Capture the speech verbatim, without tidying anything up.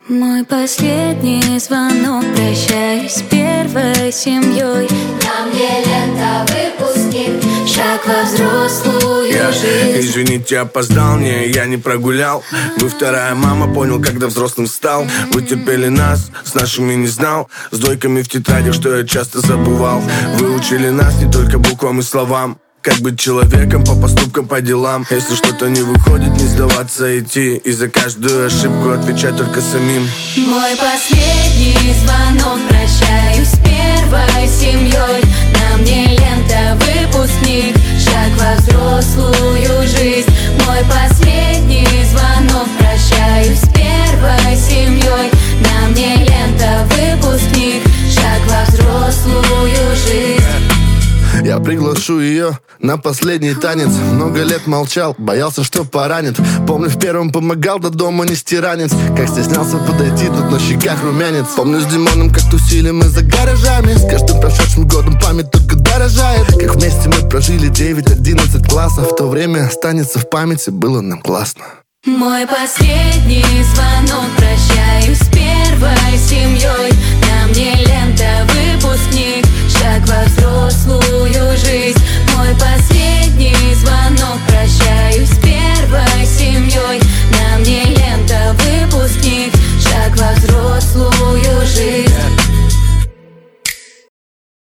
Мой последний звонок, прощаюсь с первой семьей. На мне лента выпускник, шаг во взрослую Я, жизнь. извините, опоздал, не, я не прогулял. Вы вторая мама, понял, когда взрослым стал. Вы терпели нас, с нашими не знал. С двойками в тетрадях, что я часто забывал. Вы учили нас не только буквам и словам. Как быть человеком по поступкам, по делам. Если что-то не выходит, не сдаваться, идти. И за каждую ошибку отвечать только самим. Мой последний звонок, прощаюсь с первой семьей. На мне лента выпускник, шаг во взрослую жизнь. Мой последний звонок, прощаюсь с первой семьей. На мне лента выпускник, шаг во взрослую жизнь. Я приглашу ее на последний танец. Много лет молчал, боялся, что поранит. Помню, в первом помогал до дома нести ранец. Как стеснялся подойти, тут на щеках румянец. Помню, с Димоном как тусили мы за гаражами. С каждым прошедшим годом память только дорожает. Как вместе мы прожили девять-одиннадцать классов. В то время останется в памяти, было нам классно. Мой последний звонок, прощаюсь с первой семьей.